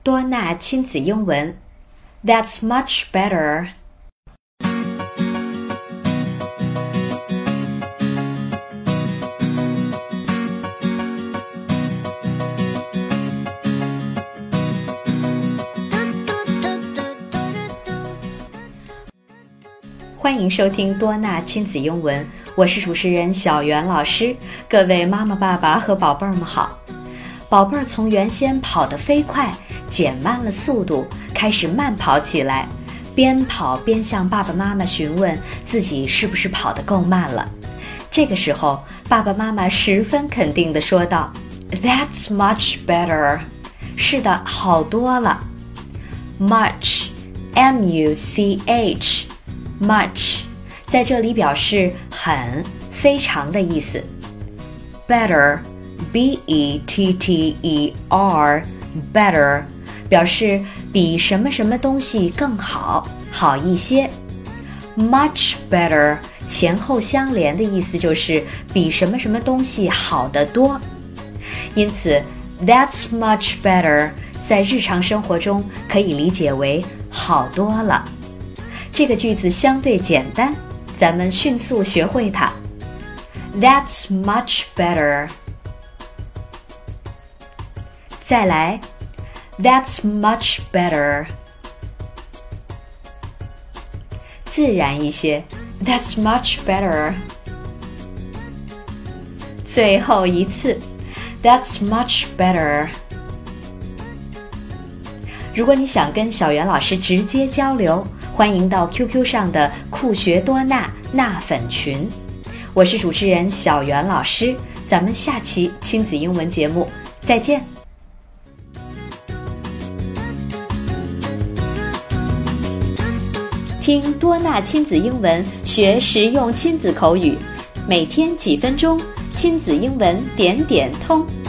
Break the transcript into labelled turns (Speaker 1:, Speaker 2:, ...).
Speaker 1: 多纳亲子英文 That's much better. 欢迎收听多纳亲子英文，我是主持人小袁老师。各位妈妈爸爸和宝贝儿们好。宝贝儿从原先跑得飞快，减慢了速度，开始慢跑起来，边跑边向爸爸妈妈询问自己是不是跑得够慢了。这个时候，爸爸妈妈十分肯定地说道 That's much better. 是的，好多了。 Much M-U-C-H Much 在这里表示很、非常的意思。 Better B-E-T-T-E-R Better 表示比什么什么东西更好，好一些。 Much better 前后相连的意思就是比什么什么东西好得多。因此 That's much better 在日常生活中可以理解为好多了。这个句子相对简单，咱们迅速学会它。 That's much better. 再来 That's much better. 自然一些 That's much better. 最后一次 That's much better. 如果你想跟小袁老师直接交流，欢迎到 QQ 上的酷学多纳纳粉群。我是主持人小袁老师，咱们下期亲子英文节目再见。听多纳亲子英文，学实用亲子口语，每天几分钟，亲子英文点点通。